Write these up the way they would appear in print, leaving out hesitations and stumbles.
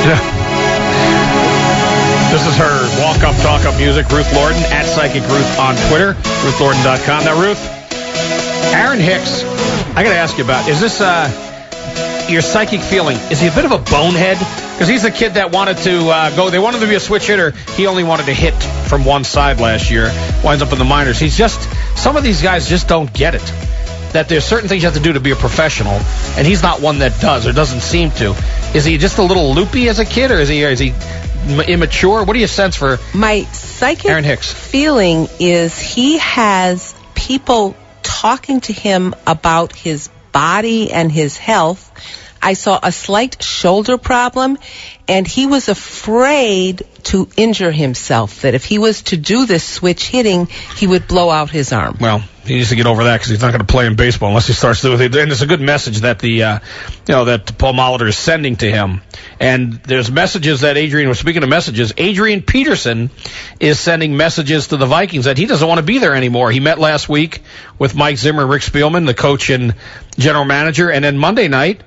This is her walk-up, talk-up music, Ruth Lorden, at Psychic Ruth on Twitter, RuthLorden.com. Now, Ruth, Aaron Hicks, I got to ask you about, is this your psychic feeling? Is he a bit of a bonehead? Because he's the kid that wanted to go, they wanted him to be a switch hitter. He only wanted to hit from one side last year, winds up in the minors. He's just, some of these guys just don't get it. That there's certain things you have to do to be a professional, and he's not one that does, or doesn't seem to. Is he just a little loopy as a kid, or is he immature? What do you sense for my psychic Aaron Hicks? Feeling is he has people talking to him about his body and his health. I saw a slight shoulder problem, and he was afraid to injure himself, that if he was to do this switch hitting, he would blow out his arm. Well, he needs to get over that because he's not going to play in baseball unless he starts doing it. And it's a good message that that Paul Molitor is sending to him. And there's messages that Adrian was speaking of messages. Adrian Peterson is sending messages to the Vikings that he doesn't want to be there anymore. He met last week with Mike Zimmer and Rick Spielman, the coach and general manager. And then Monday night,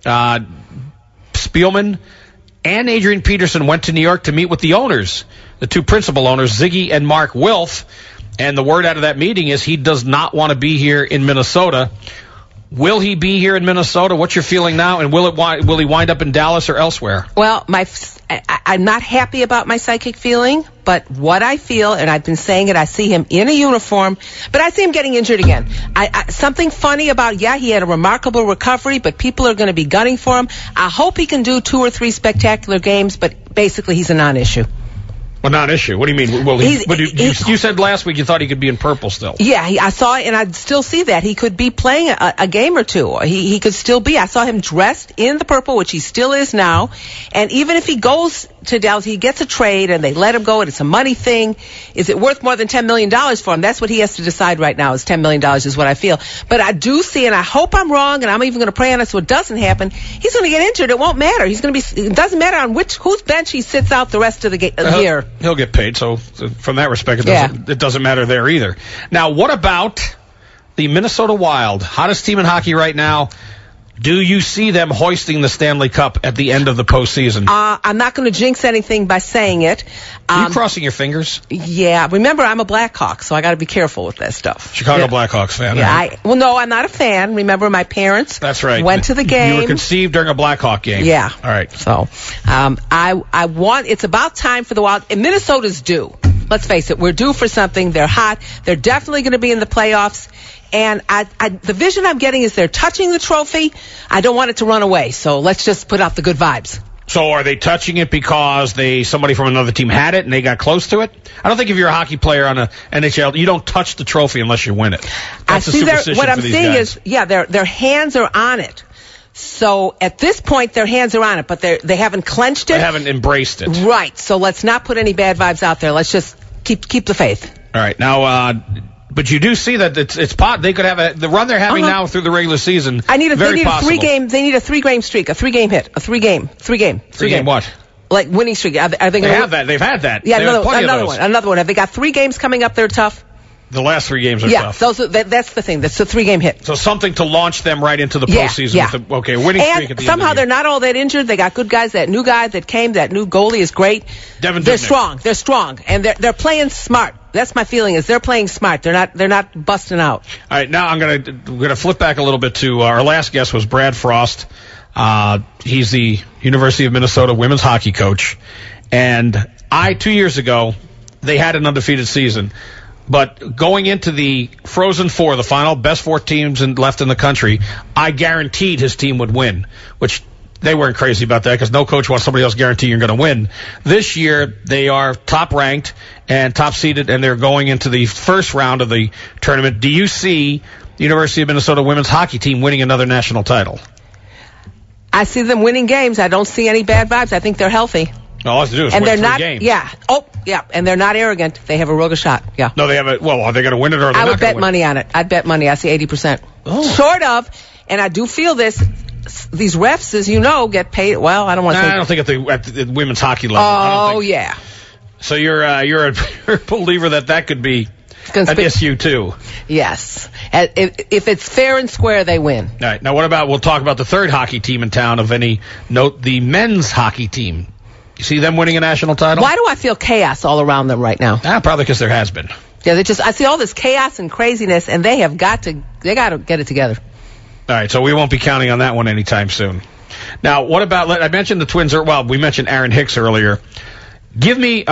Spielman and Adrian Peterson went to New York to meet with the owners, the two principal owners, Ziggy and Mark Wilf. And the word out of that meeting is he does not want to be here in Minnesota. Will he be here in Minnesota? What's your feeling now? And will he wind up in Dallas or elsewhere? Well, I'm not happy about my psychic feeling, but what I feel, and I've been saying it, I see him in a uniform, but I see him getting injured again. Something funny about, he had a remarkable recovery, but people are going to be gunning for him. I hope he can do 2 or 3 spectacular games, but basically he's a non-issue. Well, non-issue. What do you mean? Well, you said last week you thought he could be in purple still. Yeah, I saw it, and I still see that. He could be playing a game or two. He could still be. I saw him dressed in the purple, which he still is now. And even if he goes to Dallas, he gets a trade, and they let him go, and it's a money thing. Is it worth more than $10 million for him? That's what he has to decide right now, is $10 million is what I feel. But I do see, and I hope I'm wrong, and I'm even going to pray on it so it doesn't happen. He's going to get injured. It won't matter. He's going to be. It doesn't matter on whose bench he sits out the rest of the year. He'll get paid, so from that respect, it doesn't matter there either. Now, what about the Minnesota Wild, hottest team in hockey right now? Do you see them hoisting the Stanley Cup at the end of the postseason? I'm not going to jinx anything by saying it. Are you crossing your fingers? Yeah. Remember, I'm a Blackhawk, so I got to be careful with that stuff. Chicago Blackhawks fan. Yeah. Right? No, I'm not a fan. Remember, my parents. That's right. Went to the game. You were conceived during a Blackhawk game. Yeah. All right. So, I want. It's about time for the Wild. And Minnesota's due. Let's face it. We're due for something. They're hot. They're definitely going to be in the playoffs. And the vision I'm getting is they're touching the trophy. I don't want it to run away, so let's just put out the good vibes. So are they touching it because somebody from another team had it and they got close to it? I don't think if you're a hockey player on a NHL, you don't touch the trophy unless you win it. That's a superstition what I'm for these seeing guys. is, their hands are on it. So at this point, their hands are on it, but they haven't clenched it. They haven't embraced it. Right. So let's not put any bad vibes out there. Let's just keep the faith. All right. Now, but you do see that it's pot. They could have the run they're having now through the regular season. They need a 3-game. They need a 3-game streak, a 3-game hit, a 3-game. 3-game what? Like winning streak. Are they they have that. They've had that. Yeah, another one. Have they got 3 games coming up? They're tough. The last 3 games are tough. Yeah, that's the thing. That's a 3-game hit. So something to launch them right into the postseason. Yeah. With winning streak at the somehow end of the they're not all that injured. They got good guys. That new guy that came, that new goalie is great. Devin They're Dubnyk. strong. They're strong, and they're playing smart. That's my feeling. Is they're playing smart. They're not busting out. All right, now we're gonna flip back a little bit to our last guest was Brad Frost. He's the University of Minnesota women's hockey coach, and 2 years ago they had an undefeated season. But going into the Frozen Four, the final best 4 teams left in the country, I guaranteed his team would win, which they weren't crazy about that because no coach wants somebody else to guarantee you're going to win. This year, they are top-ranked and top-seeded, and they're going into the first round of the tournament. Do you see the University of Minnesota women's hockey team winning another national title? I see them winning games. I don't see any bad vibes. I think they're healthy. All I have to do is win 3 games. Yeah. Oh, yeah. And they're not arrogant. They have a real good shot. Yeah. No, they have it. Well, are they going to win it or are they not going to win it? I would bet money on it. I'd bet money. I see 80%. Oh. Sort of. And I do feel this. These refs, as you know, get paid. Well, I don't want to say. I don't think at the women's hockey level. Oh, yeah. So you're a believer that could be SU too. Yes. If it's fair and square, they win. All right. Now, we'll talk about the third hockey team in town of any note, the men's hockey team. You see them winning a national title? Why do I feel chaos all around them right now? Probably because there has been. Yeah, I see all this chaos and craziness, and they got to get it together. All right, so we won't be counting on that one anytime soon. Now, what about, I mentioned the Twins, we mentioned Aaron Hicks earlier. Give me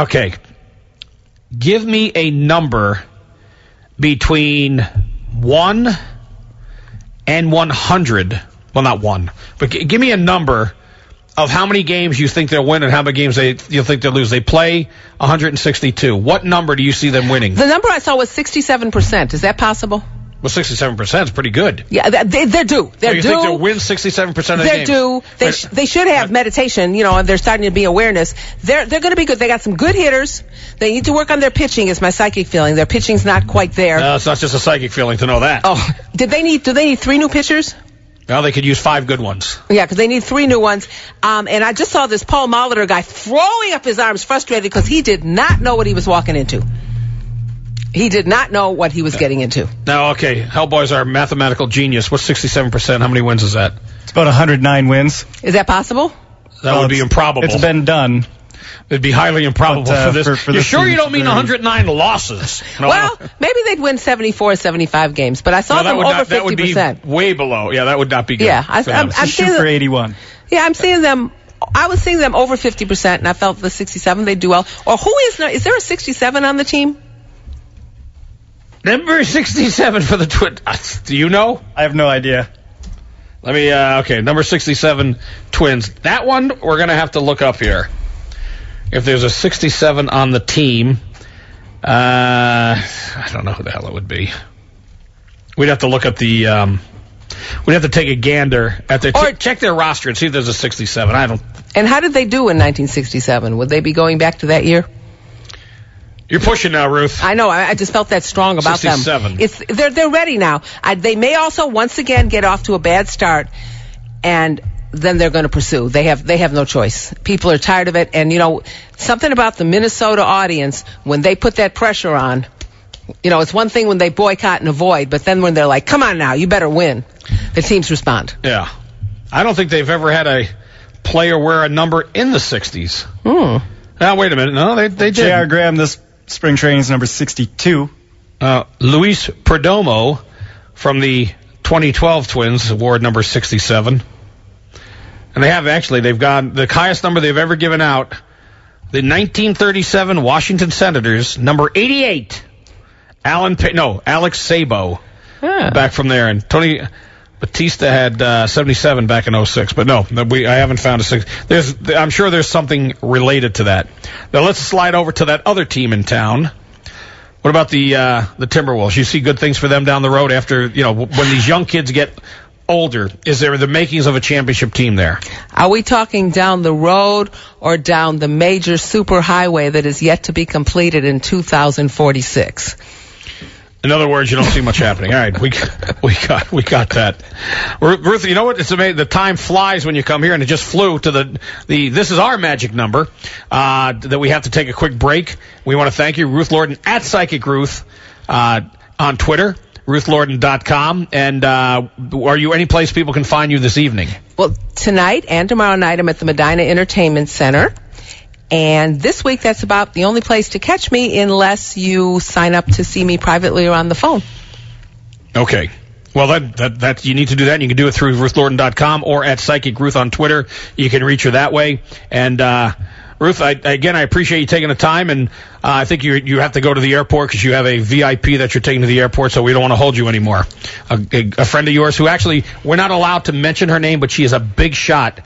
a number between 1 and 100. Well, not 1, but give me a number of how many games you think they'll win and how many games you think they'll lose. They play 162. What number do you see them winning? The number I saw was 67%. Is that possible? Well, 67% is pretty good. Yeah, they're due. They're you due. think they'll win 67% of the games? They're due. They should have meditation, and they're starting to be awareness. They're going to be good. They got some good hitters. They need to work on their pitching, is my psychic feeling. Their pitching's not quite there. No, it's not just a psychic feeling to know that. Oh, do they need 3 new pitchers? Well, they could use 5 good ones. Yeah, because they need 3 new ones. And I just saw this Paul Molitor guy throwing up his arms, frustrated because he did not know what he was walking into. He did not know what he was getting into. Now, okay, Hellboy's our mathematical genius. What's 67%? How many wins is that? It's about 109 wins. Is that possible? That would be improbable. It's been done. It'd be highly improbable for this. For you sure you don't mean 109 losses? No, well, maybe they'd win 74 or 75 games, but I saw them over 50%. That would be way below. Yeah, that would not be good. Yeah, I'm seeing for 81. Yeah, I'm seeing them. I was seeing them over 50%, and I felt the 67 they'd do well. Or is there a 67 on the team? Number 67 for the Twins. Do you know? I have no idea. Let me, number 67 Twins. That one we're going to have to look up here. If there's a 67 on the team, I don't know who the hell it would be. We'd have to look at the, we'd have to take a gander at their, check their roster and see if there's a 67. And how did they do in 1967? Would they be going back to that year? You're pushing now, Ruth. I know. I just felt that strong about 67. them. They're ready now. They may also once again get off to a bad start, and then they're going to pursue. They have no choice. People are tired of it, and something about the Minnesota audience when they put that pressure on. It's one thing when they boycott and avoid, but then when they're like, "Come on now, you better win," the teams respond. Yeah, I don't think they've ever had a player wear a number in the 60s. Now wait a minute. No, they did. J.R. Graham this spring training is number 62. Luis Perdomo from the 2012 Twins award number 67. And they've got the highest number they've ever given out. The 1937 Washington Senators, number 88. Alex Sabo. Back from there. And Tony Batista had 77 back in 06. But no, I haven't found a 6. I'm sure there's something related to that. Now let's slide over to that other team in town. What about the Timberwolves? You see good things for them down the road after, when these young kids get older. Is there the makings of a championship team there? Are we talking down the road or down the major superhighway that is yet to be completed in 2046? In other words, you don't see much happening. All right, we got that. Ruth, you know what? It's amazing. The time flies when you come here, and it just flew to the this is our magic number that we have to take a quick break. We want to thank you, Ruth Lorden at Psychic Ruth on Twitter, RuthLorden.com. And are you any place people can find you this evening? Well, tonight and tomorrow night I'm at the Medina Entertainment Center. And this week, that's about the only place to catch me unless you sign up to see me privately or on the phone. Okay. Well, that you need to do that. You can do it through RuthLorden.com or at Psychic Ruth on Twitter. You can reach her that way. And Ruth, I appreciate you taking the time. And I think you have to go to the airport because you have a VIP that you're taking to the airport, so we don't want to hold you anymore. A friend of yours who actually, we're not allowed to mention her name, but she is a big shot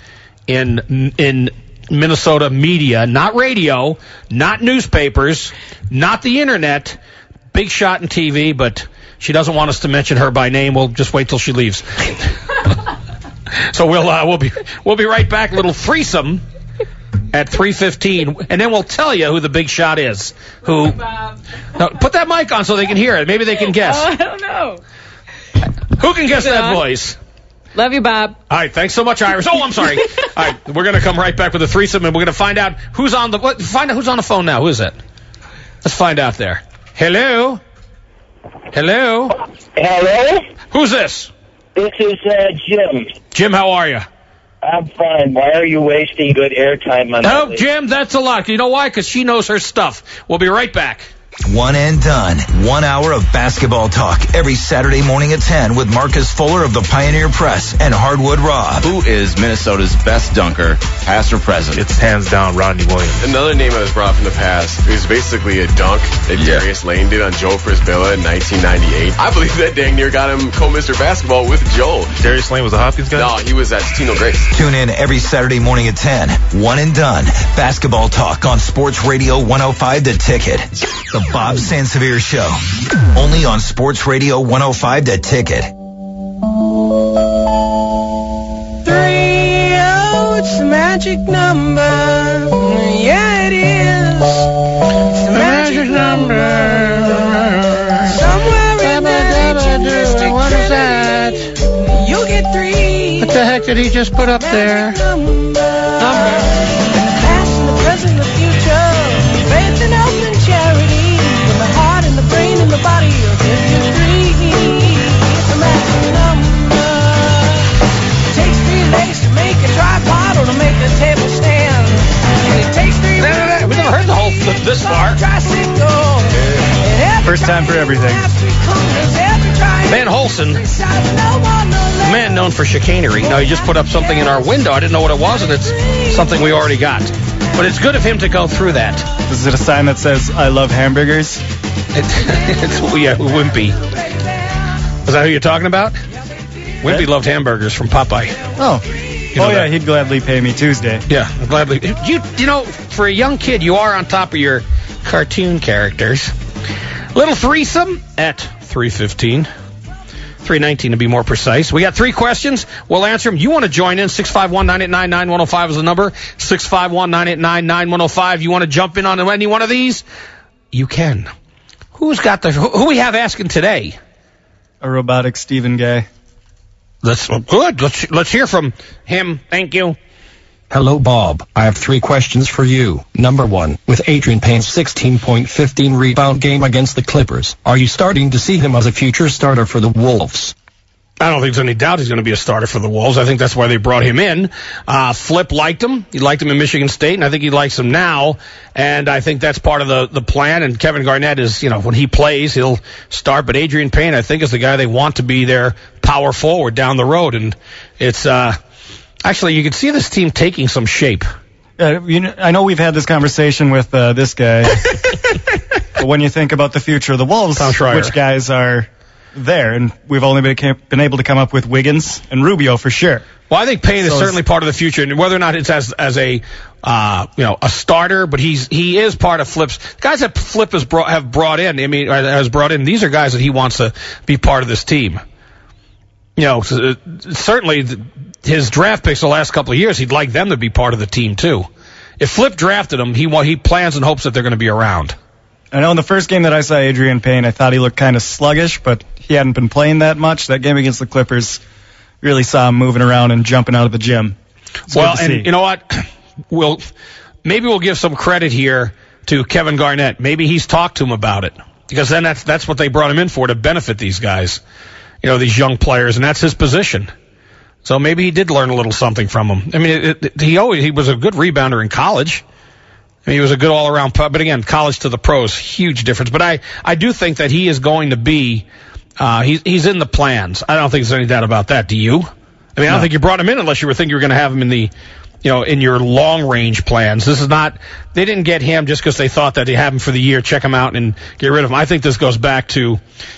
in Minnesota media, not radio, not newspapers, not the internet, big shot in TV, but she doesn't want us to mention her by name. We'll just wait till she leaves. So we'll be right back. Little threesome at 3:15, and then we'll tell you who the big shot is. Who? Now, put that mic on so they can hear it. Maybe they can guess. Oh, I don't know. Who can guess that voice? Love you, Bob. All right, thanks so much, Iris. Oh, I'm sorry. All right, we're going to come right back with a threesome, and we're going to find out who's on the phone now. Who is it? Let's find out there. Hello? Hello? Hello? Who's this? This is Jim. Jim, how are you? I'm fine. Why are you wasting good airtime on that? Oh, Jim, that's a lot. You know why? Because she knows her stuff. We'll be right back. One and done. 1 hour of basketball talk every Saturday morning at 10 with Marcus Fuller of the Pioneer Press and Hardwood Rob. Who is Minnesota's best dunker, past or present? It's hands down Rodney Williams. Another name I was brought up in the past is basically a dunk that Darius Lane did on Joe Frisbilla in 1998. I believe that dang near got him co-Mr. Basketball with Joe. Darius Lane was a Hopkins guy? No, he was at Tino Grace. Tune in every Saturday morning at 10. One and done. Basketball talk on Sports Radio 105 The Ticket. The Bob Sansevier Show. Only on Sports Radio 105 The Ticket. 3-0, it's the magic number. Yeah, it is. It's the magic number. Somewhere in that what is that? You'll get 3. What the heck did he just put up there? Number. In the past, in the present, in the future. Faith and hope and charity. In the heart, in the brain, in the body. You'll get your 3. It's the magic number. Takes 3 legs to make a tripod or to make a table stand. And it takes 3 We never heard the whole this far. First time for everything. Van Holsen, a man known for chicanery. Now, he just put up something in our window. I didn't know what it was, and it's something we already got. But it's good of him to go through that. Is it a sign that says, I love hamburgers? It's Wimpy. Is that who you're talking about? Wimpy loved hamburgers from Popeye. Oh. You know that? He'd gladly pay me Tuesday. Yeah, gladly. You know, for a young kid, you are on top of your cartoon characters. Little threesome at 3:15. 3:19 to be more precise. We got 3 questions. We'll answer them. You want to join in? 651-989-9105 is the number. 651-989-9105. You want to jump in on any one of these? You can. Who we have asking today? A robotic Steven guy. Good. Let's hear from him. Thank you. Hello, Bob. I have 3 questions for you. Number 1, with Adrian Payne's 16.15 rebound game against the Clippers, are you starting to see him as a future starter for the Wolves? I don't think there's any doubt he's going to be a starter for the Wolves. I think that's why they brought him in. Flip liked him. He liked him in Michigan State, and I think he likes him now. And I think that's part of the plan. And Kevin Garnett is, when he plays, he'll start. But Adrian Payne, I think, is the guy they want to be their power forward down the road. And it's actually, you can see this team taking some shape. I know we've had this conversation with this guy. But when you think about the future of the Wolves, which guys are there? And we've only been able to come up with Wiggins and Rubio for sure. Well, I think Payne is certainly part of the future, and whether or not it's as a a starter, but he is part of Flip's guys that Flip has brought in. These are guys that he wants to be part of this team. Certainly his draft picks the last couple of years, he'd like them to be part of the team too. If Flip drafted them, he plans and hopes that they're going to be around. I know in the first game that I saw Adrian Payne, I thought he looked kind of sluggish, but he hadn't been playing that much. That game against the Clippers, really saw him moving around and jumping out of the gym. Well, and you know what? Maybe we'll give some credit here to Kevin Garnett. Maybe he's talked to him about it, because then that's what they brought him in for, to benefit these guys, these young players, and that's his position. So maybe he did learn a little something from him. I mean, he was a good rebounder in college. He was a good all-around, but again, college to the pros, huge difference. But I do think that he is going to be, he's in the plans. I don't think there's any doubt about that. Do you? I don't think you brought him in unless you were thinking you were going to have him in the, in your long-range plans. This is not, they didn't get him just because they thought that they have him for the year, check him out and get rid of him. I think this goes back to,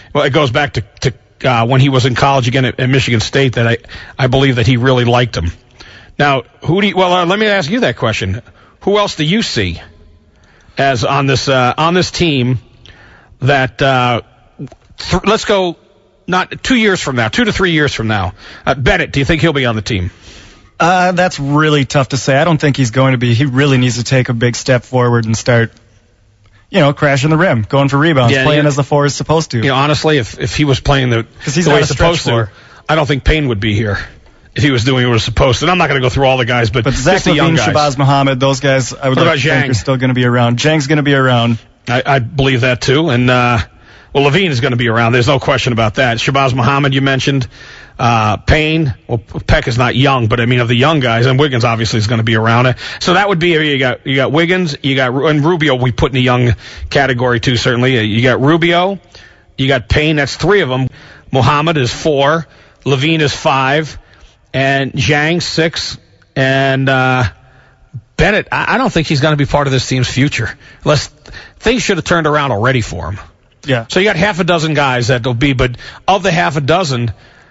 when he was in college again at Michigan State, that I believe that he really liked him. Now, let me ask you that question. Who else do you see as on this team that let's go not 2 years from now, 2 to 3 years from now? Bennett, do you think he'll be on the team? That's really tough to say. I don't think he's going to be. He really needs to take a big step forward and start, crashing the rim, going for rebounds, playing as the 4 is supposed to. Honestly, if he was playing the way he's supposed to, I don't think Payne would be here. If he was doing what he was supposed to. And I'm not going to go through all the guys, but Zach the young LaVine, guys. Shabazz Muhammad, those guys, I would think are still going to be around. Zhang's going to be around. I believe that too. And, Well, Levine is going to be around. There's no question about that. Shabazz Muhammad, you mentioned. Payne. Well, Peck is not young, but I mean, of the young guys, and Wiggins obviously is going to be around. So that would be, you got Wiggins, and Rubio we put in the young category too, certainly. You got Rubio, you got Payne, that's 3 of them. Muhammad is 4. Levine is 5. And Zhang, 6. And Bennett, I don't think he's going to be part of this team's future. Unless things should have turned around already for him. Yeah. So you got half a dozen guys that will be, but of the half a dozen,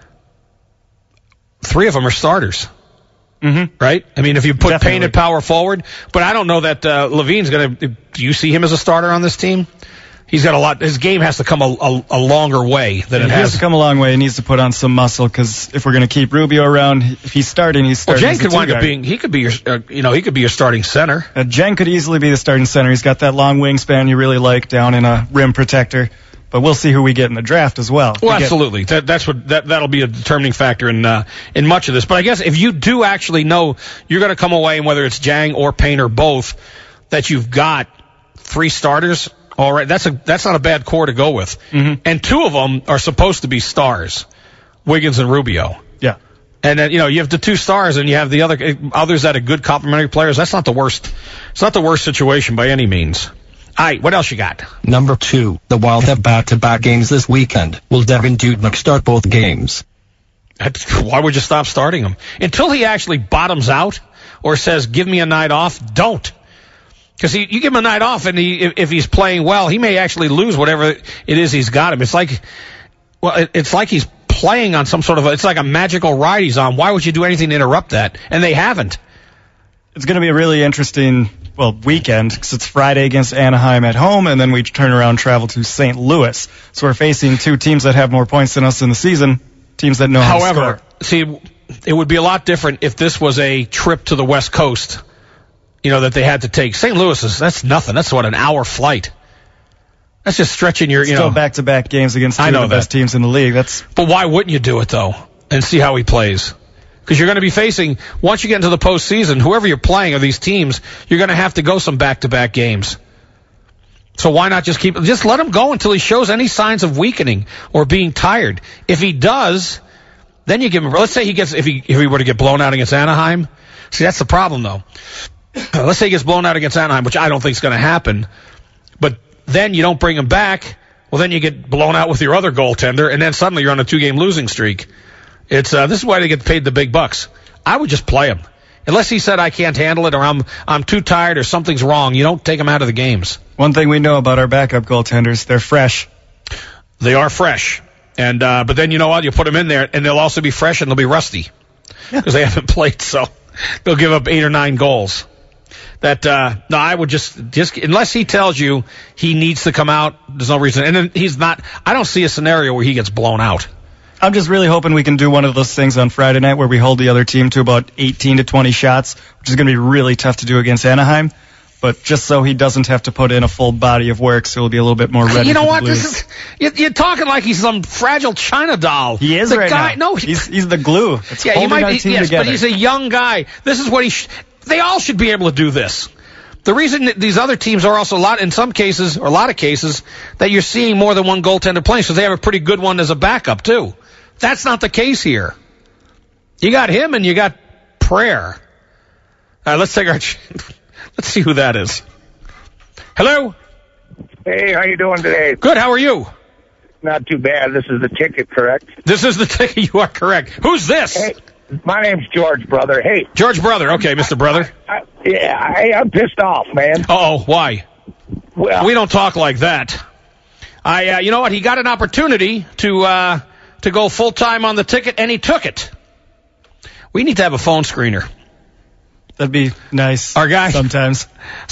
3 of them are starters. Mm-hmm. Right? I mean, if you put Payne at power forward, but I don't know that Levine's going to. Do you see him as a starter on this team? He's got a lot. His game has to come a longer way than it has. He has to come a long way. He needs to put on some muscle because if we're going to keep Rubio around, if he's starting, he's starting. Well, Jang could wind up being. He could be your. He could be your starting center. Jang could easily be the starting center. He's got that long wingspan you really like down in a rim protector. But we'll see who we get in the draft as well. Well, absolutely. That'll be a determining factor in much of this. But I guess if you do actually know you're going to come away, and whether it's Jang or Payne or both, that you've got 3 starters. All right, that's not a bad core to go with. Mm-hmm. And 2 of them are supposed to be stars, Wiggins and Rubio. Yeah. And then, you have the 2 stars and you have the others that are good complementary players. That's not the worst. It's not the worst situation by any means. All right, what else you got? Number 2, the Wild have back-to-back games this weekend. Will Devin Dubnyk start both games? Why would you stop starting him? Until he actually bottoms out or says, give me a night off, don't. Because you give him a night off, and if he's playing well, he may actually lose whatever it is he's got him. It's like he's playing on some sort of it's like a magical ride he's on. Why would you do anything to interrupt that? And they haven't. It's going to be a really interesting weekend because it's Friday against Anaheim at home, and then we turn around and travel to St. Louis. So we're facing 2 teams that have more points than us in the season, teams that know how to score. However, see, it would be a lot different if this was a trip to the West Coast. That they had to take. St. Louis that's nothing. That's an hour flight. That's just stretching your, Still back-to-back games against 2 of the best teams in the league. But why wouldn't you do it, though, and see how he plays? Because you're going to be facing, once you get into the postseason, whoever you're playing of these teams, you're going to have to go some back-to-back games. So why not just let him go until he shows any signs of weakening or being tired. If he does, then you give him, let's say if he were to get blown out against Anaheim. See, that's the problem, though. Let's say he gets blown out against Anaheim, which I don't think is going to happen. But then you don't bring him back. Well, then you get blown out with your other goaltender, and then suddenly you're on a 2-game losing streak. This is why they get paid the big bucks. I would just play him. Unless he said I can't handle it or I'm too tired or something's wrong, you don't take him out of the games. One thing we know about our backup goaltenders, they're fresh. They are fresh. And but then you know what? You put them in there, and they'll also be fresh and they'll be rusty because they haven't played, so they'll give up 8 or 9 goals. No, I would just unless he tells you he needs to come out, there's no reason. And then he's not. I don't see a scenario where he gets blown out. I'm just really hoping we can do one of those things on Friday night where we hold the other team to about 18 to 20 shots, which is going to be really tough to do against Anaheim. But just so he doesn't have to put in a full body of work, so he'll be a little bit more ready. You know for what? the Blues. You're talking like he's some fragile China doll. He is right now. No, he's the glue. It's holding our team together. But he's a young guy. This is what they all should be able to do this. The reason that these other teams are also a lot of cases, that you're seeing more than one goaltender playing, so they have a pretty good one as a backup too. That's not the case here. You got him and you got Prayer. All right, let's see who that is. Hello? Hey, how you doing today? Good, how are you? Not too bad. This is the ticket, correct? This is the ticket, you are correct. Who's this? Hey, my name's George Brother. Hey. George Brother, okay, Mr. Brother. I'm pissed off, man. Uh-oh, why? Well, we don't talk like that. You know what, he got an opportunity to go full-time on the ticket, and he took it. We need to have a phone screener. That'd be nice. Our guy. Sometimes.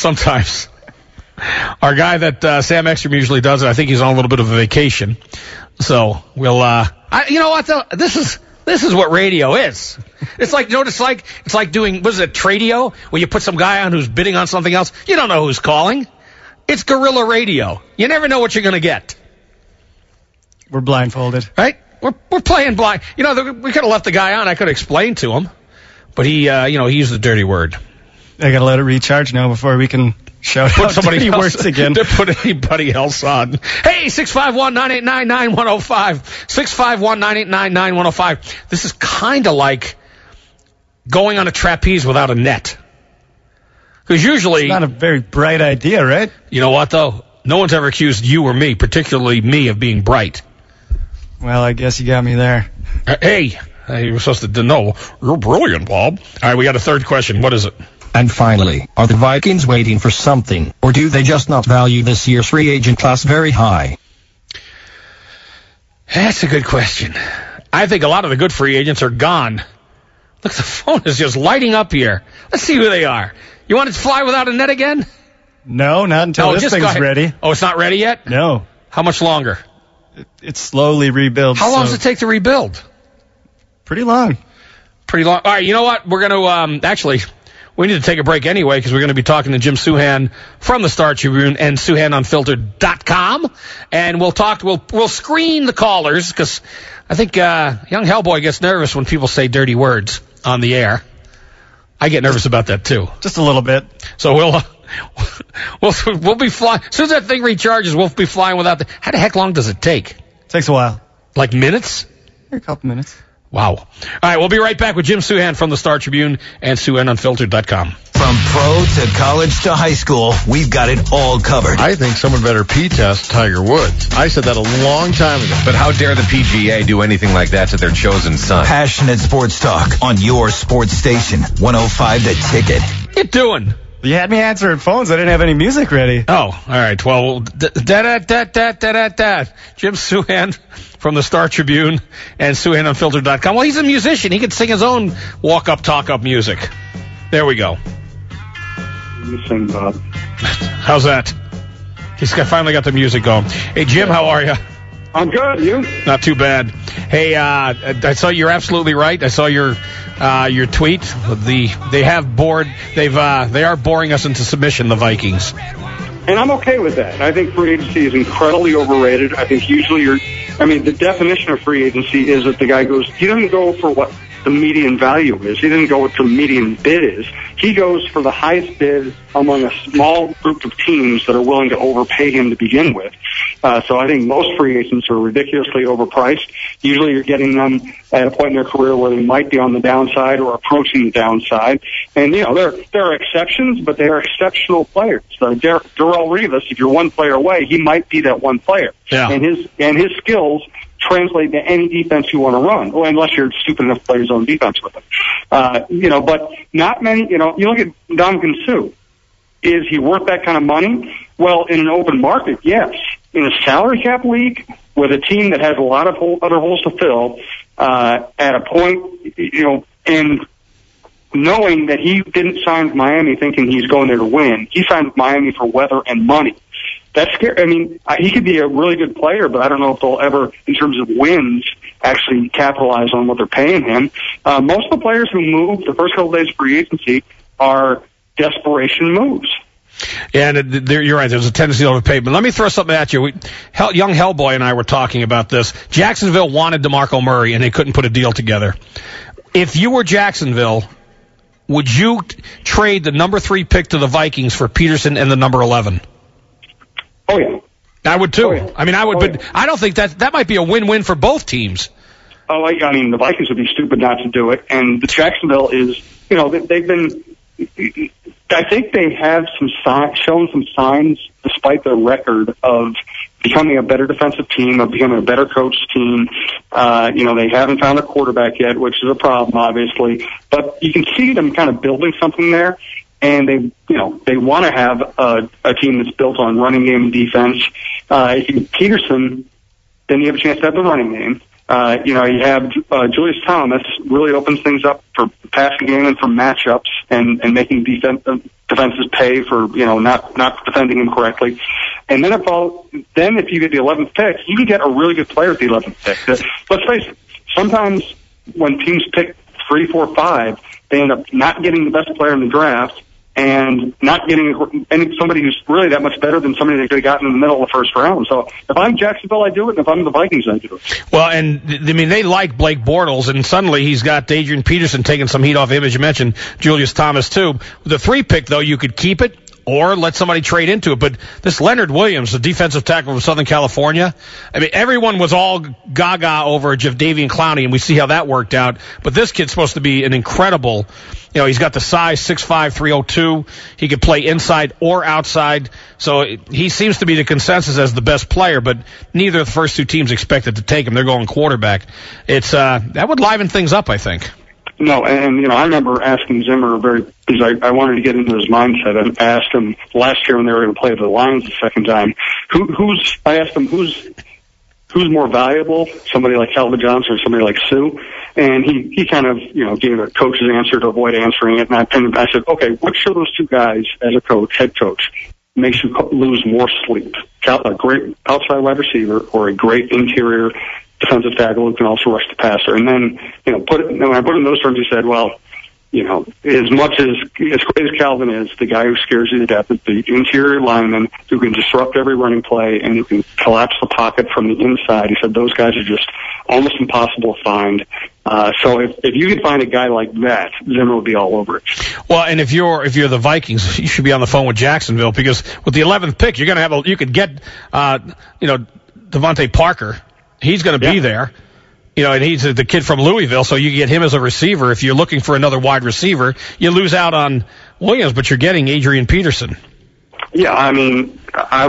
Our guy that Sam Ekstrom usually does it, I think he's on a little bit of a vacation. So we'll, you know what, though? This is what radio is. It's like, it's like doing, what is it, Tradio? Where you put some guy on who's bidding on something else. You don't know who's calling. It's guerrilla radio. You never know what you're going to get. We're blindfolded. Right? We're playing blind. We could have left the guy on. I could have explained to him. But he used the dirty word. I got to let it recharge now before we can Shout put out somebody Dirty else, Words again. To put anybody else on. Hey, 651-989-9105. 651-989-9105. This is kind of like going on a trapeze without a net. Because usually... It's not a very bright idea, right? You know what, though? No one's ever accused you or me, particularly me, of being bright. Well, I guess you got me there. Hey, you were supposed to know. You're brilliant, Bob. All right, we got a third question. What is it? And finally, are the Vikings waiting for something, or do they just not value this year's free agent class very high? That's a good question. I think a lot of the good free agents are gone. Look, the phone is just lighting up here. Let's see who they are. You want to fly without a net again? No, not until this thing's ready. Oh, it's not ready yet? No. How much longer? It slowly rebuilds. How long does it take to rebuild? Pretty long. Pretty long. All right, you know what? We're going to, actually, we need to take a break anyway because we're going to be talking to Jim Souhan from the Star Tribune and SouhanUnfiltered.com. And we'll screen the callers because I think young Hellboy gets nervous when people say dirty words on the air. I get nervous about that too. Just a little bit. So we'll be flying. As soon as that thing recharges, we'll be flying without how the heck long does it take? Takes a while. Like minutes? A couple minutes. Wow. All right, we'll be right back with Jim Souhan from the Star Tribune and SouhanUnfiltered.com. From pro to college to high school, we've got it all covered. I think someone better P-test Tiger Woods. I said that a long time ago. But how dare the PGA do anything like that to their chosen son? Passionate sports talk on your sports station, 105 The Ticket. What you doing? You had me answering phones. I didn't have any music ready. Oh, all right. Well, Jim Souhan from the Star Tribune and SouhanUnfiltered.com. Well, he's a musician. He can sing his own walk-up, talk-up music. There we go. You sing, Bob. How's that? He's finally got the music going. Hey, Jim, how are you? I'm good. You? Not too bad. Hey, I saw you're absolutely right. I saw your tweet. They are boring us into submission, the Vikings. And I'm okay with that. I think free agency is incredibly overrated. I think usually the definition of free agency is that the guy he doesn't go for what the median value is. He didn't go what the median bid is. He goes for the highest bid among a small group of teams that are willing to overpay him to begin with. So I think most free agents are ridiculously overpriced. Usually you're getting them at a point in their career where they might be on the downside or approaching the downside. And, there are exceptions, but they are exceptional players. So Darrelle Revis, if you're one player away, he might be that one player. Yeah. And his skills translate to any defense you want to run, well, unless you're stupid enough to play your own defense with him. But not many, you look at Ndamukong Suh. Is he worth that kind of money? Well, in an open market, yes. In a salary cap league with a team that has a lot of other holes to fill, at a point, and knowing that he didn't sign with Miami thinking he's going there to win. He signed with Miami for weather and money. That's scary. He could be a really good player, but I don't know if they'll ever, in terms of wins, actually capitalize on what they're paying him. Most of the players who move the first couple of days of free agency are desperation moves. Yeah, and you're right. There's a tendency to overpay. But let me throw something at you. Young Hellboy and I were talking about this. Jacksonville wanted DeMarco Murray, and they couldn't put a deal together. If you were Jacksonville, would you trade the number 3 pick to the Vikings for Peterson and the number 11? Oh, yeah. I would, too. Oh, yeah. I would, but I don't think that might be a win-win for both teams. Oh, the Vikings would be stupid not to do it. And the Jacksonville is, they've been, I think they have shown some signs, despite their record, of becoming a better defensive team, of becoming a better coached team. They haven't found a quarterback yet, which is a problem, obviously. But you can see them kind of building something there. And they want to have a team that's built on running game and defense. If you Peterson, then you have a chance to have the running game. You have Julius Thomas really opens things up for passing game and for matchups and making defenses pay for not defending him correctly. And then if you get the 11th pick, you can get a really good player at the 11th pick. Let's face it, sometimes when teams pick 3, 4, 5, they end up not getting the best player in the draft and not getting somebody who's really that much better than somebody they could have gotten in the middle of the first round. So if I'm Jacksonville, I do it. And if I'm the Vikings, I do it. Well, and they like Blake Bortles, and suddenly he's got Adrian Peterson taking some heat off him, as you mentioned, Julius Thomas too. With the 3 pick, though, you could keep it, or let somebody trade into it. But this Leonard Williams, the defensive tackle from Southern California, I mean, everyone was all gaga over Jadeveon Clowney, and we see how that worked out. But this kid's supposed to be an incredible, he's got the size, 6'5", 302. He could play inside or outside. So he seems to be the consensus as the best player, but neither of the first two teams expected to take him. They're going quarterback. That would liven things up, I think. No, and I remember asking Zimmer because I wanted to get into his mindset. And I asked him last year when they were going to play the Lions the second time, I asked him who's more valuable, somebody like Calvin Johnson or somebody like Sue? And he kind of, gave a coach's answer to avoid answering it. And I said, okay, which of those two guys as a coach, head coach, makes you lose more sleep? A great outside wide receiver or a great interior defensive tackle who can also rush the passer? And then, when I put it in those terms, he said, well, as much as great as Calvin is, the guy who scares you to death is the interior lineman who can disrupt every running play and who can collapse the pocket from the inside. He said those guys are just almost impossible to find. So if you could find a guy like that, Zimmer would be all over it. Well, and if you're the Vikings, you should be on the phone with Jacksonville, because with the 11th pick, you're going to you could get Devontae Parker. He's going to be there. And he's the kid from Louisville, so you get him as a receiver. If you're looking for another wide receiver, you lose out on Williams, but you're getting Adrian Peterson. Yeah, I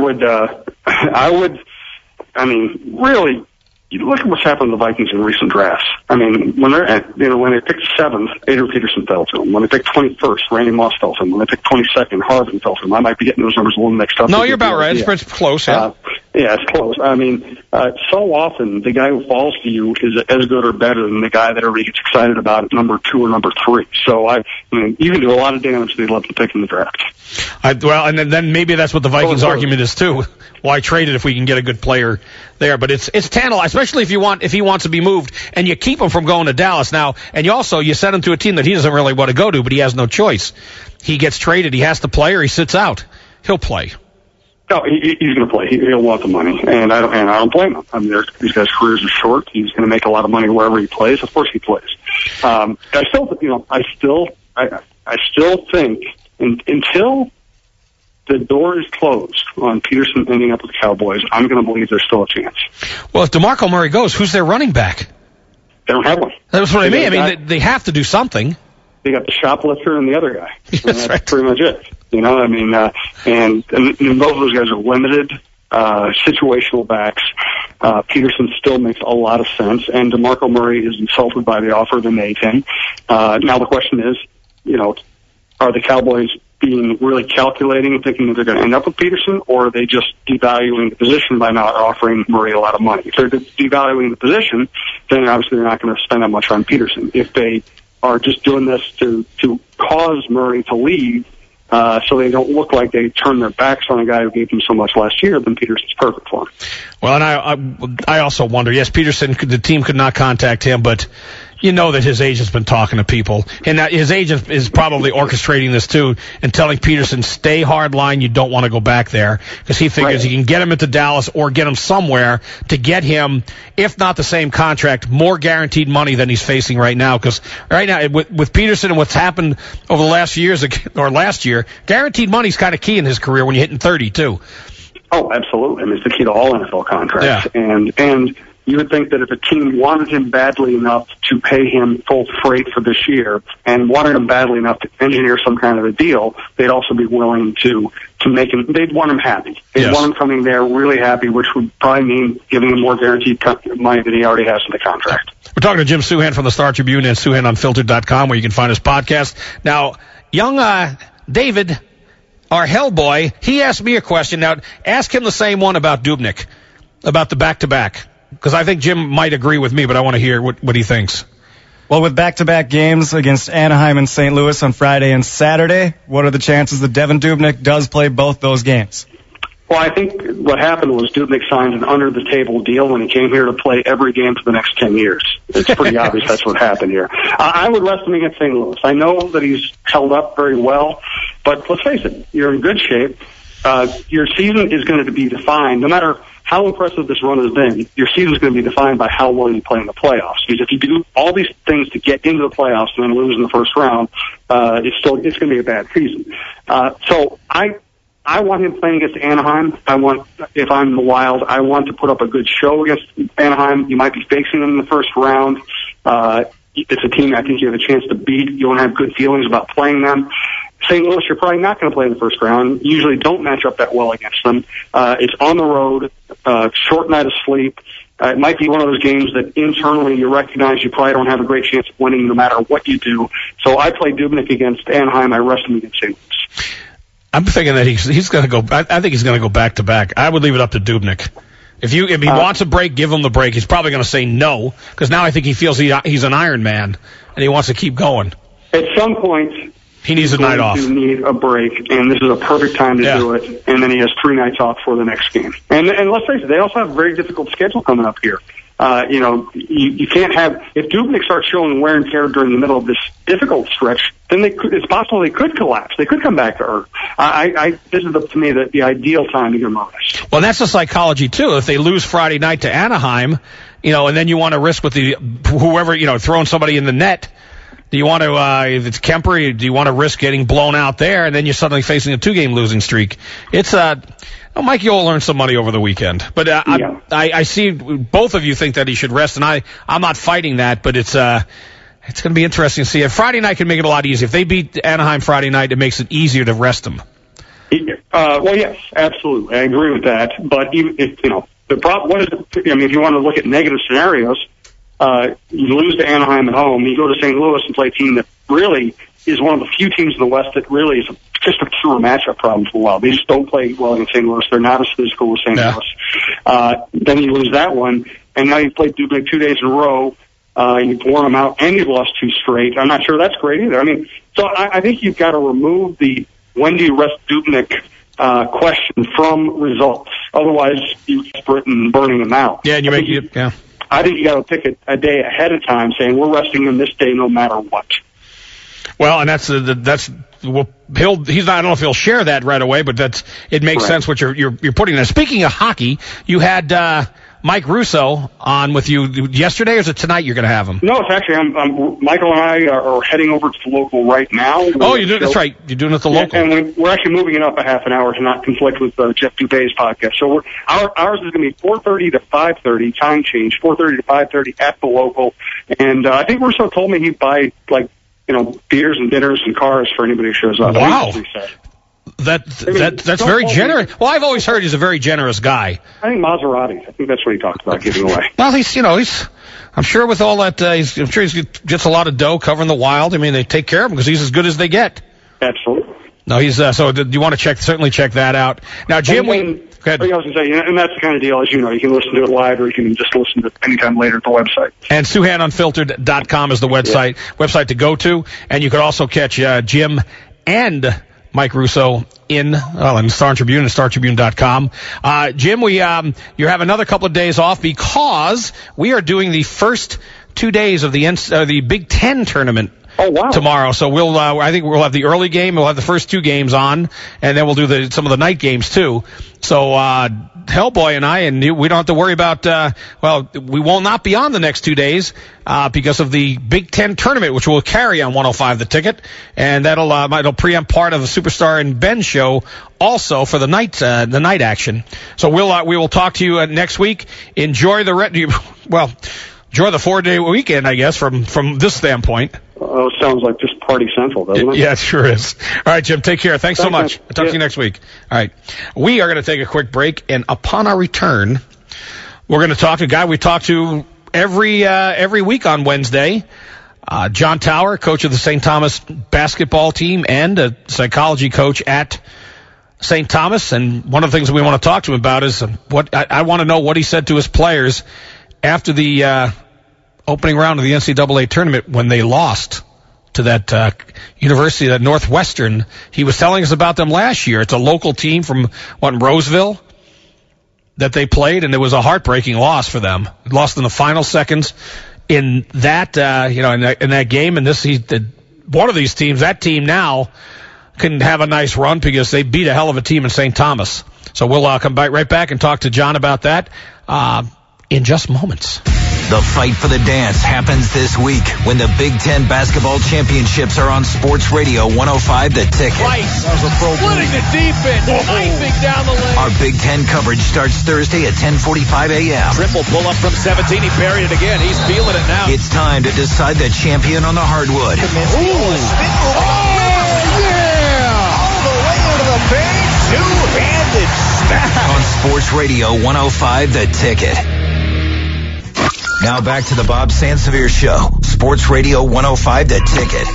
would really, you look at what's happened to the Vikings in recent drafts. When they picked 7th, Adrian Peterson fell to him. When they picked 21st, Randy Moss fell to him. When they picked 22nd, Harvin fell to him. I might be getting those numbers a little mixed up. No, you're about right. It's close, yeah. Yeah, it's close. So often the guy who falls to you is as good or better than the guy that everybody gets excited about at number 2 or number 3. So you can do a lot of damage to the 11th pick in the draft. And then maybe that's what the Vikings' argument is too. Why trade it if we can get a good player there? But it's tantalizing, especially if he wants to be moved, and you keep him from going to Dallas now, and you send him to a team that he doesn't really want to go to, but he has no choice. He gets traded, he has to play, or he sits out. He'll play. No, he's going to play. He'll want the money, and I don't blame him. These guys' careers are short. He's going to make a lot of money wherever he plays. Of course, he plays. I still think until the door is closed on Peterson ending up with the Cowboys, I'm going to believe there's still a chance. Well, if DeMarco Murray goes, who's their running back? They don't have one. That's what I mean. They have to do something. They got the shoplifter and the other guy. That's right. Pretty much it. And both of those guys are limited situational backs. Peterson still makes a lot of sense, and DeMarco Murray is insulted by the offer they made him. Now the question is, are the Cowboys being really calculating and thinking that they're going to end up with Peterson, or are they just devaluing the position by not offering Murray a lot of money? If they're devaluing the position, then obviously they're not going to spend that much on Peterson. If they are just doing this to cause Murray to leave, so they don't look like they turn their backs on a guy who gave them so much last year, then Peterson's perfect for him. Well, and I also wonder, yes, Peterson, the team could not contact him, but you know that his agent's been talking to people, and that his agent is probably orchestrating this too and telling Peterson, stay hard line, you don't want to go back there, because he figures he can get him into Dallas or get him somewhere to get him, if not the same contract, more guaranteed money than he's facing right now. Because right now, with Peterson and what's happened over the last few years, or last year, guaranteed money's kind of key in his career when you're hitting 30 too. Oh, absolutely. It's the key to all NFL contracts. Yeah. And you would think that if a team wanted him badly enough to pay him full freight for this year and wanted him badly enough to engineer some kind of a deal, they'd also be willing to make him, they'd want him happy. They'd want him coming there really happy, which would probably mean giving him more guaranteed money than he already has in the contract. We're talking to Jim Souhan from the Star Tribune and SouhanUnfiltered.com, where you can find his podcast. Now, young David, our Hellboy, he asked me a question. Now, ask him the same one about Dubnyk, about the back-to-back. Because I think Jim might agree with me, but I want to hear what he thinks. Well, with back-to-back games against Anaheim and St. Louis on Friday and Saturday, what are the chances that Devin Dubnyk does play both those games? Well, I think what happened was Dubnyk signed an under-the-table deal when he came here to play every game for the next 10 years. It's pretty obvious that's what happened here. I would rest him against St. Louis. I know that he's held up very well, but let's face it, you're in good shape. Your season is going to be defined, no matter how impressive this run has been, your season's going to be defined by how well you play in the playoffs. Because if you do all these things to get into the playoffs and then lose in the first round, it's going to be a bad season. So I want him playing against Anaheim. If I'm the Wild, I want to put up a good show against Anaheim. You might be facing them in the first round. It's a team I think you have a chance to beat. You want to have good feelings about playing them. St. Louis, you're probably not going to play in the first round. You usually don't match up that well against them. It's on the road, short night of sleep. It might be one of those games that internally you recognize you probably don't have a great chance of winning no matter what you do. So I play Dubnyk against Anaheim. I rest him against St. Louis. I'm thinking that he's going to go. I think he's going to go back to back. I would leave it up to Dubnyk. If he wants a break, give him the break. He's probably going to say no because now I think he feels he's an Iron Man and he wants to keep going. At some point, he needs a night off. He need a break, and this is a perfect time to do it. And then he has 3 nights off for the next game. And let's face it, they also have a very difficult schedule coming up here. You can't have, if Dubnyk starts showing wear and tear during the middle of this difficult stretch, then it's possible they could collapse. They could come back to earth. This is, to me, the ideal time to get them rest. Well, that's the psychology, too. If they lose Friday night to Anaheim, and then you want to risk with whoever, throwing somebody in the net, do you want to, if it's Kemper, do you want to risk getting blown out there, and then you're suddenly facing a 2-game losing streak? It's, Mike, you'll earn some money over the weekend. But I see both of you think that he should rest, and I'm not fighting that, but it's going to be interesting to see. If Friday night can make it a lot easier. If they beat Anaheim Friday night, it makes it easier to rest them. Well, yes, absolutely. I agree with that. But even if, the problem, what is it? I mean, if you want to look at negative scenarios, you lose to Anaheim at home, you go to St. Louis and play a team that really is one of the few teams in the West that really is just a pure matchup problem for the Wild. They just don't play well against St. Louis. They're not as physical as St. Louis. Then you lose that one, and now you've played Dubnyk 2 days in a row. You've worn them out, and you've lost 2 straight. I'm not sure that's great either. I mean, so I think you've got to remove the when do you rest Dubnyk question from results. Otherwise, you're burning them out. Yeah, and I think you got to pick a day ahead of time, saying we're resting him this day no matter what. Well, and he's not. I don't know if he'll share that right away, but it makes sense what you're putting there. Speaking of hockey, you had Mike Russo on with you yesterday, or is it tonight you're going to have him? No, it's actually Michael and I are heading over to the local right now. That's right. You're doing it at the local, and we're actually moving it up a half an hour to not conflict with Jeff Dubé's podcast. So ours is going to be 4:30 to 5:30 time change, 4:30 to 5:30 at the local, and I think Russo told me he'd buy beers and dinners and cars for anybody who shows up. Wow. That's very generous. Well, I've always heard he's a very generous guy. I think Maserati. I think that's what he talked about giving away. Well, he's. I'm sure with all that, I'm sure he gets a lot of dough covering the Wild. I mean, they take care of him because he's as good as they get. Absolutely. No, he's so. Do you want to certainly check that out? Now, Jim, go ahead. I was going to say, and that's the kind of deal, as you know, you can listen to it live or you can just listen to it anytime later at the website. And SuhanUnfiltered.com is the website to go to, and you can also catch Jim and Mike Russo in the Star Tribune and StarTribune.com. Jim, you have another couple of days off because we are doing the first 2 days of the Big Ten tournament. Oh, wow. Tomorrow. So I think we'll have the early game. We'll have the first 2 games on, and then we'll do some of the night games too. So, Hellboy and I, we don't have to worry about, we will not be on the next 2 days, because of the Big Ten tournament, which we'll carry on 105 The Ticket. And it'll preempt part of the Superstar and Ben show also for the night action. So we will talk to you next week. Enjoy the 4-day weekend, I guess, from this standpoint. Oh, it sounds like just Party Central, doesn't it? Yeah, it sure is. All right, Jim, take care. Thanks so much. I'll talk to you next week. All right. We are going to take a quick break, and upon our return, we're going to talk to a guy we talk to every week on Wednesday, John Tower, coach of the St. Thomas basketball team and a psychology coach at St. Thomas. And one of the things we want to talk to him about is I want to know what he said to his players after the opening round of the NCAA tournament when they lost to that university, that Northwestern. He was telling us about them last year. It's a local team from Roseville that they played, and it was a heartbreaking loss for them. Lost in the final seconds in that in that game. And one of these teams, that team now can have a nice run because they beat a hell of a team in St. Thomas. So we'll come right back and talk to John about that in just moments. The fight for the dance happens this week when the Big Ten basketball championships are on Sports Radio 105 The Ticket. Rice splitting the defense, knifing down the lane. Our Big Ten coverage starts Thursday at 10:45 a.m. Triple pull up from 17. He buried it again. He's feeling it now. It's time to decide the champion on the hardwood. Yeah! All the way into the paint. Two-handed smash. On Sports Radio 105 The Ticket. Now back to the Bob Sansevier Show. Sports Radio 105 The Ticket.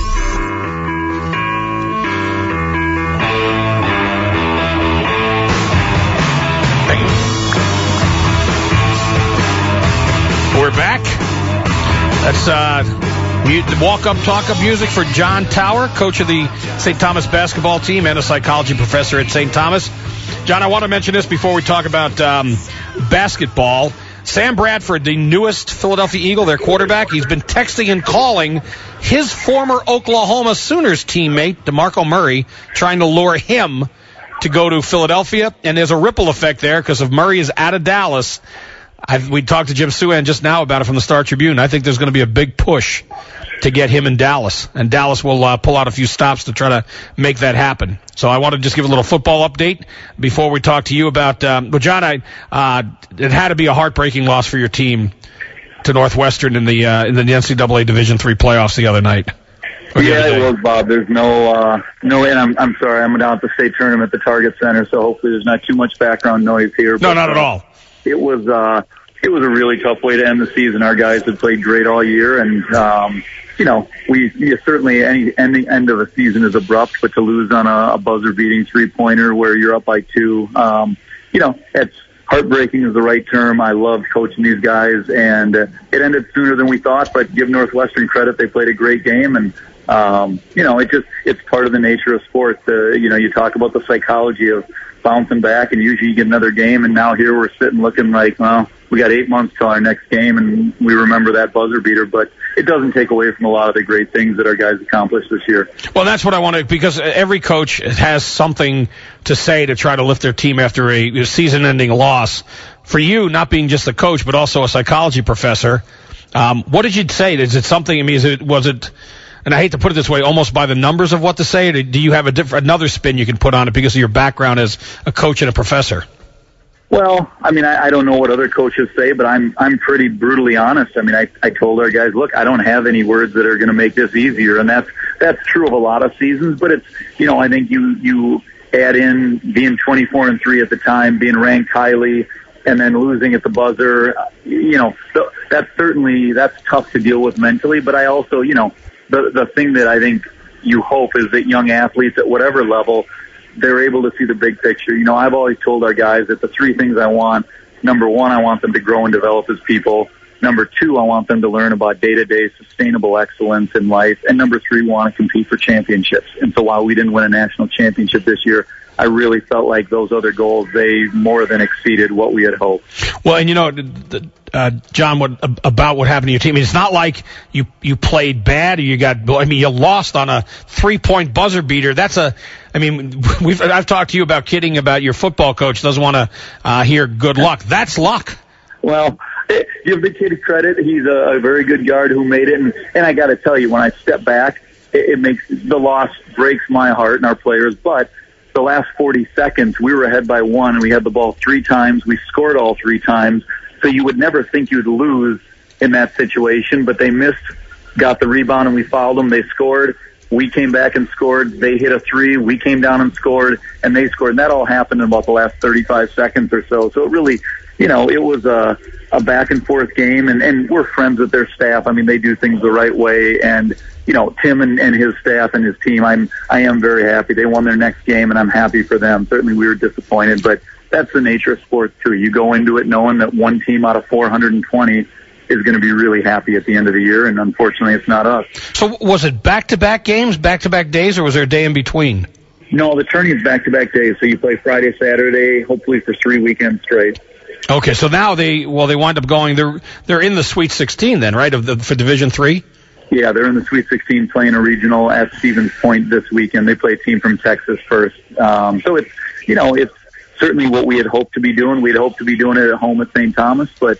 We're back. That's walk-up, talk-up music for John Tower, coach of the St. Thomas basketball team and a psychology professor at St. Thomas. John, I want to mention this before we talk about basketball. Sam Bradford, the newest Philadelphia Eagle, their quarterback, he's been texting and calling his former Oklahoma Sooners teammate, DeMarco Murray, trying to lure him to go to Philadelphia. And there's a ripple effect there because if Murray is out of Dallas, we talked to Jim Suhan just now about it from the Star Tribune. I think there's going to be a big push to get him in Dallas, and Dallas will pull out a few stops to try to make that happen. So I want to just give a little football update before we talk to you about. Well, John, it had to be a heartbreaking loss for your team to Northwestern in the NCAA Division III playoffs the other night. Yeah, it was, Bob. There's no, and I'm sorry, I'm down at the state tournament at the Target Center, so hopefully there's not too much background noise here. No, not at all. It was a really tough way to end the season. Our guys had played great all year, and we certainly any end of a season is abrupt, but to lose on a buzzer-beating three-pointer where you're up by 2, it's heartbreaking is the right term. I loved coaching these guys, and it ended sooner than we thought. But give Northwestern credit; they played a great game, and it's part of the nature of sports. You talk about the psychology of bouncing back, and usually you get another game, and now here we're sitting looking like, well, we got 8 months till our next game, and we remember that buzzer beater, but it doesn't take away from a lot of the great things that our guys accomplished this year. Well, that's what I want to, because every coach has something to say to try to lift their team after a season-ending loss. For you, not being just a coach, but also a psychology professor, what did you say? Is it something, was it, and I hate to put it this way, almost by the numbers of what to say? Or do you have another spin you can put on it because of your background as a coach and a professor? Well, I don't know what other coaches say, but I'm pretty brutally honest. I told our guys, look, I don't have any words that are going to make this easier, and that's true of a lot of seasons. But it's, I think you add in being 24-3 at the time, being ranked highly, and then losing at the buzzer. That's tough to deal with mentally. But I also, the thing that I think you hope is that young athletes at whatever level, they're able to see the big picture. I've always told our guys that the 3 things I want: number 1, I want them to grow and develop as people; number 2, I want them to learn about day-to-day sustainable excellence in life; and number 3, want to compete for championships. And so while we didn't win a national championship this year, I really felt like those other goals, they more than exceeded what we had hoped. Well, and John, about what happened to your team, it's not like you played bad or you lost on a 3-point buzzer beater. I've talked to you about kidding about your football coach doesn't want to hear good luck. That's luck. Well, give the kid credit. He's a very good guard who made it. And I got to tell you, when I step back, it makes the loss breaks my heart and our players. But the last 40 seconds, we were ahead by 1, and we had the ball 3 times. We scored all 3 times. So you would never think you'd lose in that situation, but they missed, got the rebound, and we fouled them. They scored. We came back and scored. They hit a 3. We came down and scored, and they scored. And that all happened in about the last 35 seconds or so. So it really, it was a back-and-forth game, and we're friends with their staff. They do things the right way, and Tim and his staff and his team, I am very happy. They won their next game, and I'm happy for them. Certainly we were disappointed, but that's the nature of sports, too. You go into it knowing that one team out of 420 is going to be really happy at the end of the year, and unfortunately it's not us. So was it back-to-back games, back-to-back days, or was there a day in between? No, the tourney is back-to-back days, so you play Friday, Saturday, hopefully for 3 weekends straight. Okay, so now they wind up going, they're in the Sweet 16 then, right, for Division III? Yeah, they're in the Sweet 16 playing a regional at Stevens Point this weekend. They play a team from Texas first. So it's certainly what we had hoped to be doing. We'd hoped to be doing it at home at St. Thomas, but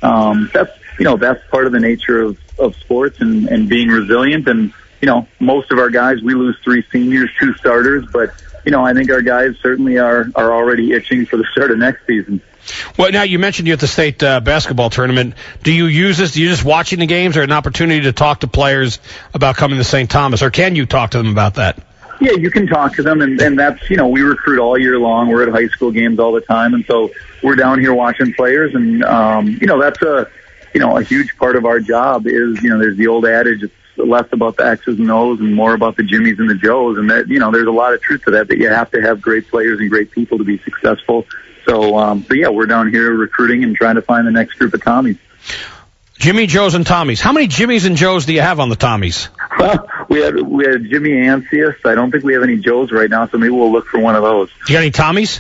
that's part of the nature of sports and being resilient. And most of our guys, we lose 3 seniors, 2 starters, but I think our guys certainly are already itching for the start of next season. Well, now you mentioned you're at the state basketball tournament. Do you use this? Do you just watching the games, or an opportunity to talk to players about coming to St. Thomas, or can you talk to them about that? Yeah, you can talk to them, and that's, we recruit all year long. We're at high school games all the time, and so we're down here watching players, and, that's a huge part of our job is, there's the old adage, it's less about the X's and O's and more about the Jimmies and the Joes, and that, there's a lot of truth to that you have to have great players and great people to be successful. So yeah, we're down here recruiting and trying to find the next group of Tommies. Jimmy, Joes, and Tommies. How many Jimmies and Joes do you have on the Tommies? Well, we had Jimmy Ancius. I don't think we have any Joes right now, so maybe we'll look for one of those. You got any Tommies?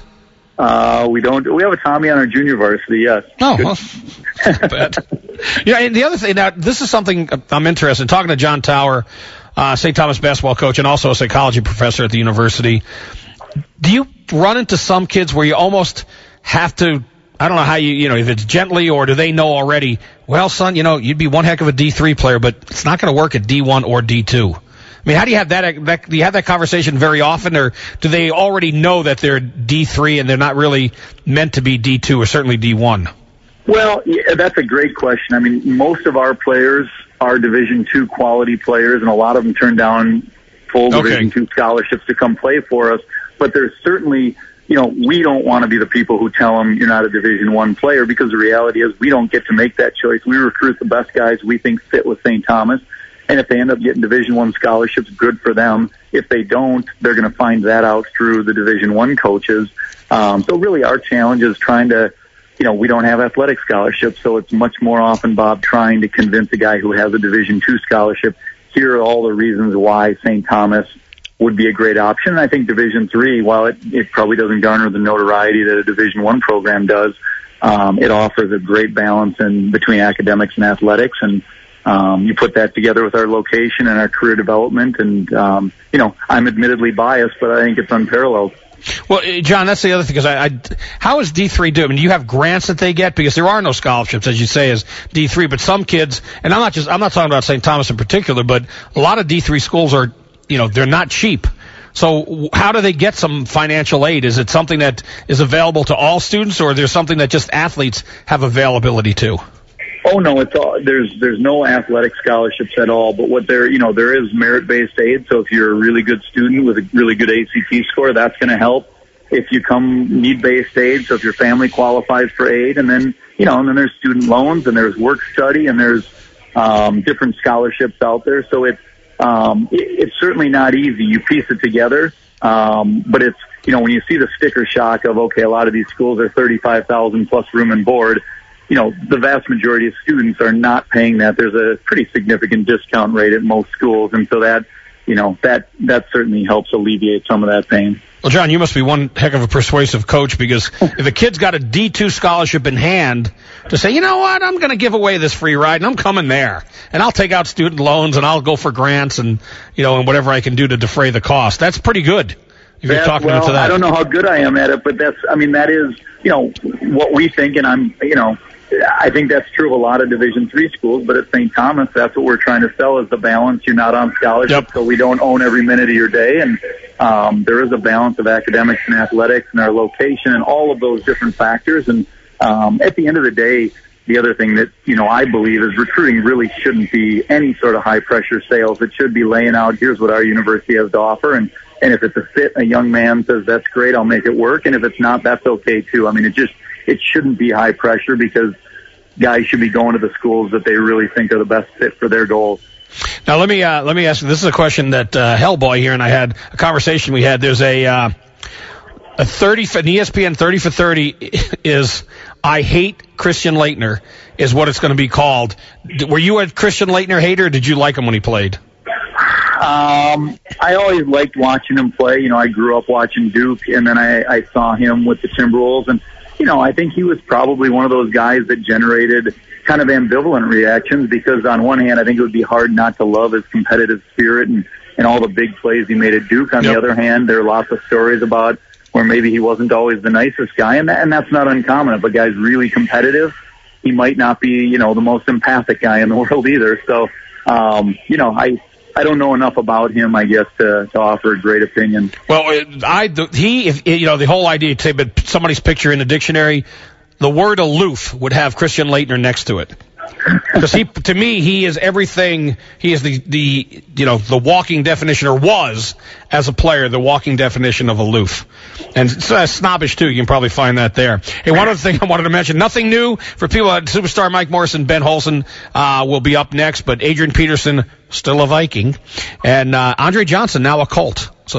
We don't. We have a Tommy on our junior varsity, yes. Oh, well, bad. And the other thing, now, this is something I'm interested in. Talking to John Tower, St. Thomas basketball coach and also a psychology professor at the university, do you run into some kids where you almost have to, I don't know how if it's gently, or do they know already, well, son, you'd be one heck of a D3 player, but it's not going to work at D1 or D2. I mean, how do you have that? Do you have that conversation very often, or do they already know that they're D3 and they're not really meant to be D2 or certainly D1? Well, yeah, that's a great question. I mean, most of our players are Division II quality players, and a lot of them turn down full Division II scholarships to come play for us. But there's certainly, we don't want to be the people who tell them you're not a Division I player, because the reality is we don't get to make that choice. We recruit the best guys we think fit with St. Thomas. And if they end up getting Division I scholarships, good for them. If they don't, they're going to find that out through the Division I coaches. So really our challenge is trying to, we don't have athletic scholarships, so it's much more often, Bob, trying to convince a guy who has a Division II scholarship, here are all the reasons why St. Thomas would be a great option. And I think Division III, while it probably doesn't garner the notoriety that a Division I program does, it offers a great balance between academics and athletics. And you put that together with our location and our career development, and I'm admittedly biased, but I think it's unparalleled. Well, John, that's the other thing, because how is D3 do? I mean, do you have grants that they get? Because there are no scholarships, as you say, as D3, but some kids, and I'm not talking about St. Thomas in particular, but a lot of D3 schools are, they're not cheap. So how do they get some financial aid? Is it something that is available to all students, or is there something that just athletes have availability to? Oh no, it's all, there's no athletic scholarships at all, but what there is merit-based aid. So if you're a really good student with a really good ACT score, that's going to help. If you come need-based aid, so if your family qualifies for aid, and then there's student loans, and there's work study, and there's different scholarships out there. So it's certainly not easy. You piece it together, but it's, when you see the sticker shock of, okay, a lot of these schools are $35,000 plus room and board, the vast majority of students are not paying that. There's a pretty significant discount rate at most schools, and so that certainly helps alleviate some of that pain. Well, John, you must be one heck of a persuasive coach, because if a kid's got a D2 scholarship in hand to say, you know what, I'm going to give away this free ride, and I'm coming there, and I'll take out student loans, and I'll go for grants, and and whatever I can do to defray the cost. That's pretty good. If you're talking to that. I don't know how good I am at it, but that is, what we think, and I think that's true of a lot of Division III schools, but at St. Thomas, that's what we're trying to sell, is the balance. You're not on scholarship, so we don't own every minute of your day, and there is a balance of academics and athletics and our location and all of those different factors. And at the end of the day, the other thing that, I believe is recruiting really shouldn't be any sort of high-pressure sales. It should be laying out, here's what our university has to offer, and if it's a fit, a young man says, that's great, I'll make it work, and if it's not, that's okay too. I mean, it shouldn't be high pressure, because guys should be going to the schools that they really think are the best fit for their goals. Now, let me ask you, this is a question that Hellboy here and I had a conversation we had. There's a 30 for an ESPN 30 for 30 is I hate Christian Laettner is what it's going to be called. Were you a Christian Laettner hater, or did you like him when he played? I always liked watching him play. I grew up watching Duke, and then I saw him with the Timberwolves, and I think he was probably one of those guys that generated kind of ambivalent reactions, because on one hand, I think it would be hard not to love his competitive spirit and all the big plays he made at Duke. On the other hand, there are lots of stories about where maybe he wasn't always the nicest guy, and that's not uncommon. If a guy's really competitive, he might not be, the most empathic guy in the world either. So, I don't know enough about him, I guess, to offer a great opinion. Well, the whole idea, say, but somebody's picture in the dictionary, the word aloof would have Christian Laettner next to it. Because to me, he is everything. He is the walking definition, or was as a player, the walking definition of aloof. And snobbish too. You can probably find that there. Hey, one other thing I wanted to mention: nothing new for people. Superstar Mike Morrison, Ben Holson will be up next, but Adrian Peterson still a Viking, and Andre Johnson now a Colt. So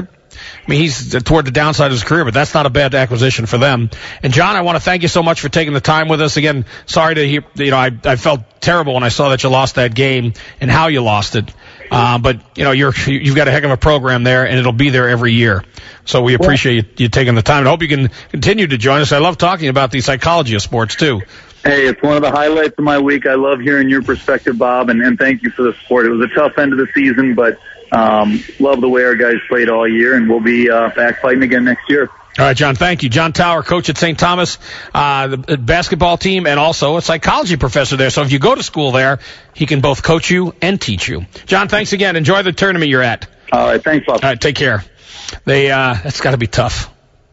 he's toward the downside of his career, but that's not a bad acquisition for them. And John, I want to thank you so much for taking the time with us. Again, sorry to hear, I felt terrible when I saw that you lost that game and how you lost it. But you've got a heck of a program there, and it'll be there every year. So we appreciate you taking the time, and hope you can continue to join us. I love talking about the psychology of sports too. Hey, it's one of the highlights of my week. I love hearing your perspective, Bob, and thank you for the support. It was a tough end of the season, but love the way our guys played all year, and we'll be back fighting again next year. All right, John, thank you. John Tower, coach at St. Thomas, the basketball team, and also a psychology professor there. So if you go to school there, he can both coach you and teach you. John, thanks again. Enjoy the tournament you're at. All right, thanks, Bob. All right, take care. That's got to be tough.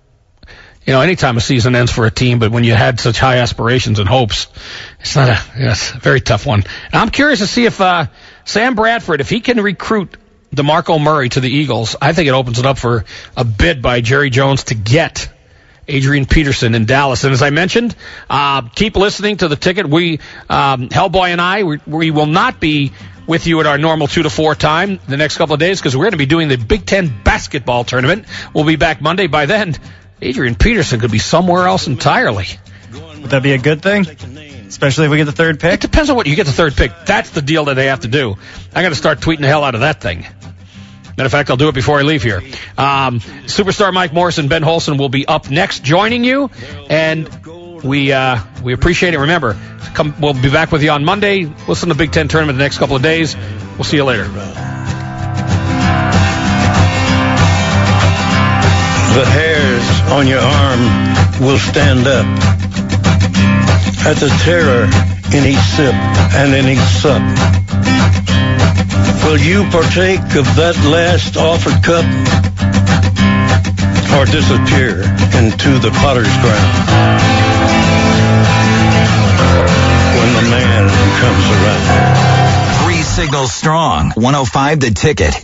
Anytime a season ends for a team, but when you had such high aspirations and hopes, it's a very tough one. And I'm curious to see if Sam Bradford, if he can recruit DeMarco Murray to the Eagles, I think it opens it up for a bid by Jerry Jones to get Adrian Peterson in Dallas. And as I mentioned, keep listening to the ticket. We, Hellboy and I, we will not be with you at our normal 2 to 4 time the next couple of days because we're going to be doing the Big Ten basketball tournament. We'll be back Monday. By then, Adrian Peterson could be somewhere else entirely. Would that be a good thing? Especially if we get the third pick? It depends on what you get the third pick. That's the deal that they have to do. I got to start tweeting the hell out of that thing. Matter of fact, I'll do it before I leave here. Superstar Mike Morrison, Ben Holson will be up next joining you, and we appreciate it. Remember, we'll be back with you on Monday. Listen to the Big Ten tournament the next couple of days. We'll see you later. The hairs on your arm will stand up at the terror in each sip and in each sup. Will you partake of that last offered cup or disappear into the potter's ground when the man comes around? 3 signals strong. 105 The Ticket.